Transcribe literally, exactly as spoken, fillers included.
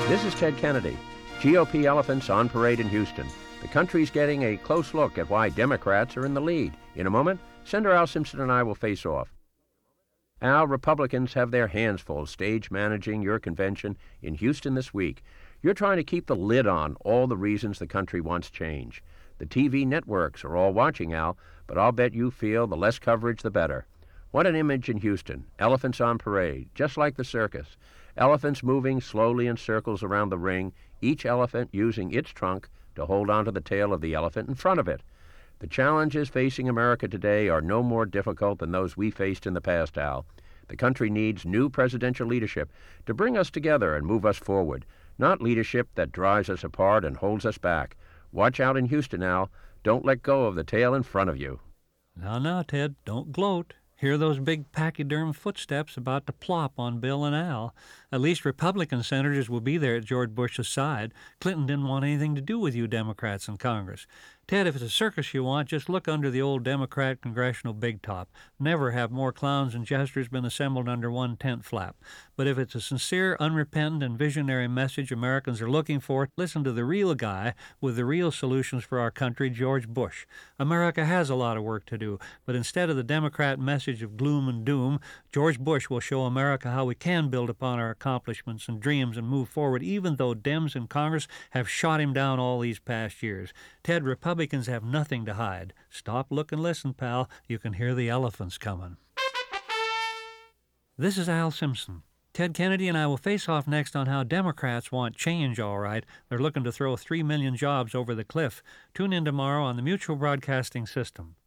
This is Ted Kennedy. G O P elephants on parade in Houston. The country's getting a close look at why Democrats are in the lead. In a moment, Senator Al Simpson and I will face off. Al, Republicans have their hands full stage managing your convention in Houston this week. You're trying to keep the lid on all the reasons the country wants change. The T V networks are all watching, Al, but I'll bet you feel the less coverage, the better. What an image in Houston. Elephants on parade, just like the circus. Elephants moving slowly in circles around the ring, each elephant using its trunk to hold onto the tail of the elephant in front of it. The challenges facing America today are no more difficult than those we faced in the past, Al. The country needs new presidential leadership to bring us together and move us forward, not leadership that drives us apart and holds us back. Watch out in Houston, Al. Don't let go of the tail in front of you. Now, now, Ted, don't gloat. Hear those big pachyderm footsteps about to plop on Bill and Al. At least Republican senators will be there at George Bush's side. Clinton didn't want anything to do with you Democrats in Congress. Ted, if it's a circus you want, just look under the old Democrat congressional big top. Never have more clowns and jesters been assembled under one tent flap. But if it's a sincere, unrepentant, and visionary message Americans are looking for, listen to the real guy with the real solutions for our country, George Bush. America has a lot of work to do, but instead of the Democrat message of gloom and doom, George Bush will show America how we can build upon our accomplishments and dreams and move forward, even though Dems in Congress have shot him down all these past years. Ted, Republicans have nothing to hide. Stop, look, and listen, pal. You can hear the elephants coming. This is Al Simpson. Ted Kennedy and I will face off next on how Democrats want change, all right. They're looking to throw three million jobs over the cliff. Tune in tomorrow on the Mutual Broadcasting System.